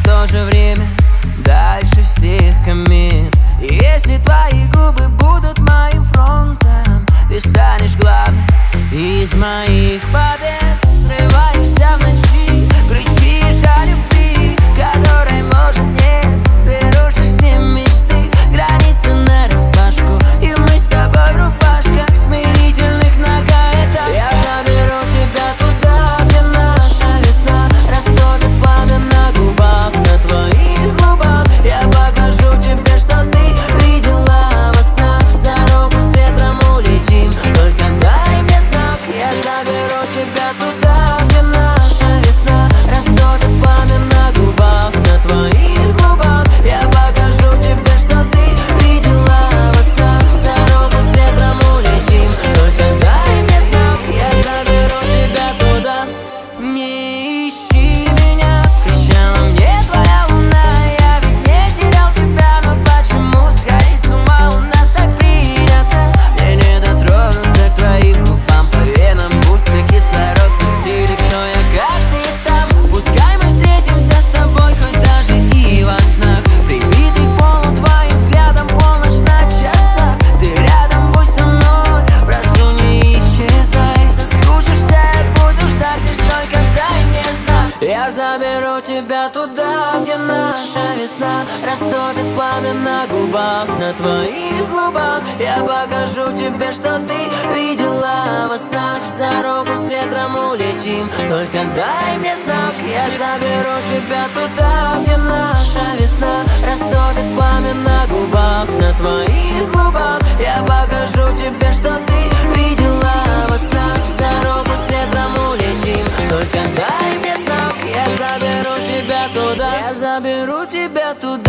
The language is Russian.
то же время дальше всех комет. И если твои губы будут моим фронтом, ты станешь главным из моих побед. Срываешься в ночи, кричишь о любви, которой может нет. Ты рушишь все мечты, границы нараспашку, и мы с тобой в рубашках смирительных нагоэтах. Я заберу тебя туда, где наша весна растопит пламя на губах, на твоих губах. Я покажу тебе, что ты видела во снах. За руку с ветром улетим, только дай мне знак. Я заберу тебя туда, где наша весна растопит пламя на губах, на твоих губах. Я покажу тебе, что ты видела во снах. За руку с ветром улетим, только дай мне знак. Я заберу тебя туда. Не ищи меня, кричала мне твоя луна. Я ведь не терял тебя, но почему сходить с ума у нас так принято? Мне не дотронуться к твоим губам, по венам будто кислород пустили. Кто я, как ты там? Пускай мы встретимся с тобой хоть даже и во снах. Прибитый к полу твоим взглядом, полночь на часах. Ты рядом, будь со мной, прошу, не исчезай. Соскучишься, я буду ждать, лишь только дай мне знак. Я заберу тебя туда, где наша весна растопит пламя на губах, на твоих губах. Я покажу тебе, что ты видела во снах. За руку с ветром улетим, только дай мне знак. Я заберу тебя туда, где наша весна растопит пламя на губах, на твоих губах. Я покажу тебе, что ты видела во снах. За руку с ветром улетим, только дай мне знак. Я заберу тебя туда, я заберу тебя туда.